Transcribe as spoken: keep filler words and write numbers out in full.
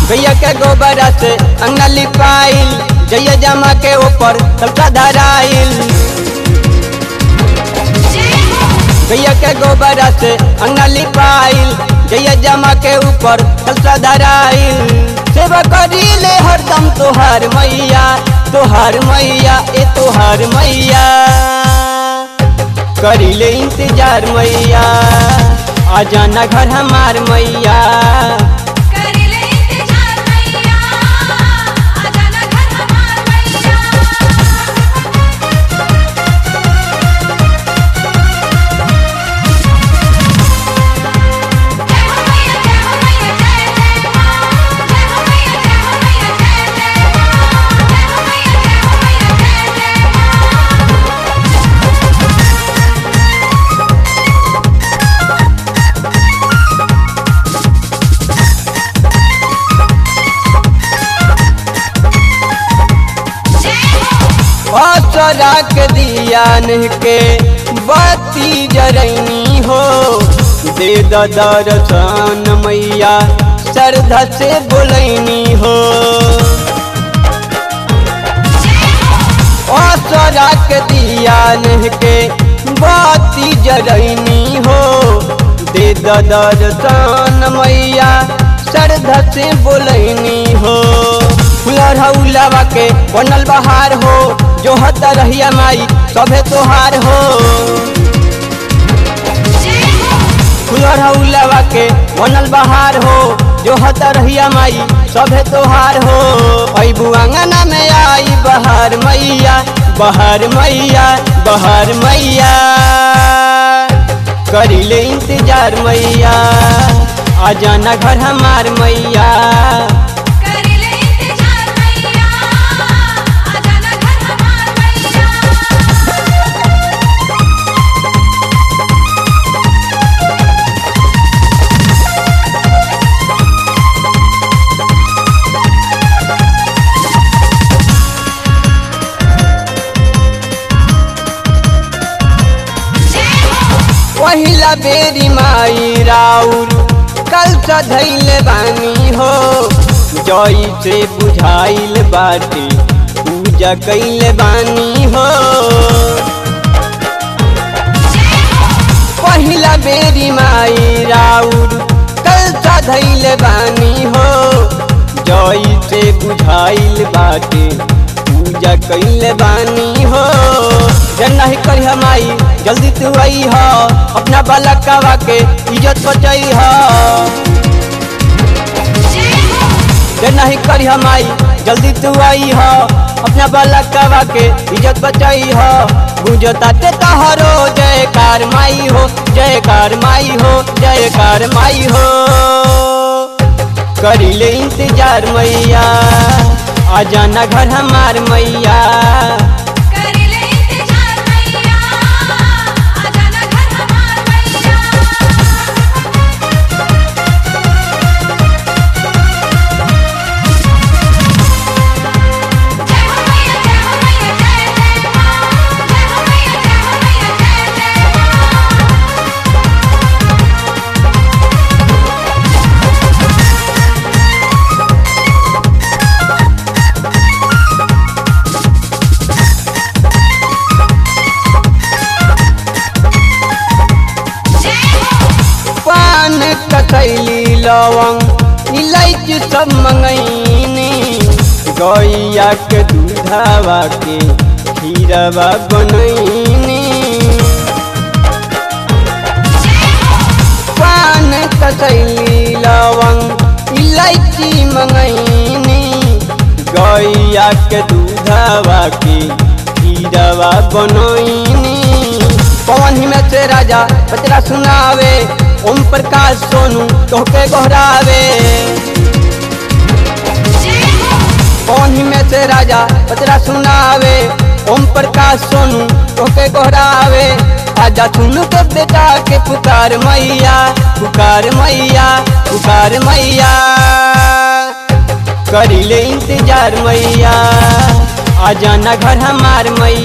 गैया के गोबर से अंगना लिपाइल, जैया जमा के ऊपर सबका धराइल। गैया के गोबर से अंगना लिपाइल, जैया जमा के ऊपर सबका धराइल। सेवा करीले हरदम तोहार मैया, तोहार मैया ए तोहार मैया। करीले इंतजार मैया, आ जाना घर हमार मैया। असरा के दियान के बत्ती जरैनी हो, दे दर्शन मैया श्रद्धा से बोलैनी हो। असरा के दियान के बत्ती जरैनी हो, दे दर्शन मैया श्रद्धा से बोलैनी हो। फुलरहुलवा के बनल बहार हो, जो हत रहिया माई सभे तोहार हो। फुलरहुलवा के बनल बहार हो, जो हत रहिया माई सभे तोहार हो। अबू अंगना में आई बहार मैया, बहार मैया, बहार मैया। करीले इंतजार मैया, आ जाना घर हमार मैया। पहिला बेरी माई राउर कल सधैले बानी हो, जई से बुझाइल बाटे पूजा कैले बानी हो। पहिला बेरी माई राउर कल सधैले बानी हो, जई से बुझाइल बाटे पूजा कैले बानी हो। जन नहीं करी माई जल्दी तू आई हो, अपना बालकवा के इज्जत बचाई हो। जन नहीं करी माई जल्दी तू आई हो, अपना बालकवा के इज्जत बचाई हो। बुझता ते तोहरो जयकार माई हो, जयकार माई हो, जयकार माई हो। करीले इंतजार मैया, आ जाना घर हमार मैया। कसैली लवंग इलायची सब मंगैनी, गैया के दूधवा के खीरवा बनैनी। पान कसैली लवंग इलायची मंगैनी, गैया के दूधवा के खीरवा बनैनी। पवन में से राजा बचरा सुनावे, ओम प्रकाश सोनू तोहके गोहरावे। पवन में से राजा बचरा सुनावे, ओम प्रकाश सोनू तोहके गोहरावे। आजा सुनू के बेटा के पुकार मैया, पुकार मैया, पुकार मैया। करीले इंतजार मैया, आ जाना घर हमार मैया।